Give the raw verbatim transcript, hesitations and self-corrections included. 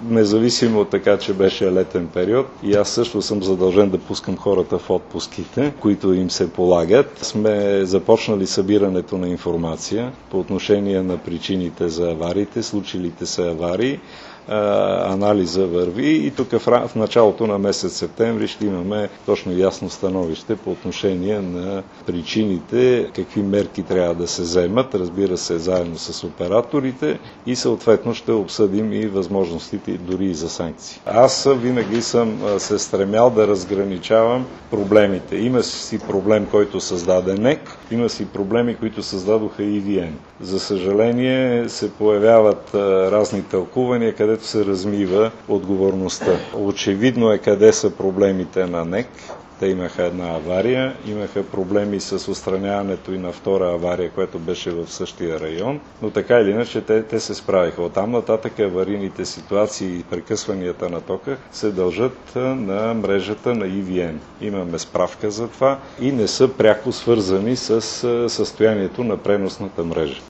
независимо от така, че беше летен период и аз също съм задължен да пускам хората в отпуските, които им се полагат, сме започнали събирането на информация по отношение на причините за авариите, случилите се аварии. Анализа върви и тук в началото на месец септември ще имаме точно ясно становище по отношение на причините, какви мерки трябва да се вземат, разбира се, заедно с операторите и съответно ще обсъдим и възможностите дори и за санкции. Аз винаги съм се стремял да разграничавам проблемите. Има си проблем, който създаде НЕК, има си проблеми, които създадоха И Ви Ен. За съжаление се появяват разни тълкувания, където се размива отговорността. Очевидно е къде са проблемите на НЕК. Те имаха една авария, имаха проблеми с отстраняването и на втора авария, която беше в същия район, но така или иначе те, те се справиха. Оттам нататък аварийните ситуации и прекъсванията на тока се дължат на мрежата на И Ви Ен. Имаме справка за това и не са пряко свързани с състоянието на преносната мрежа.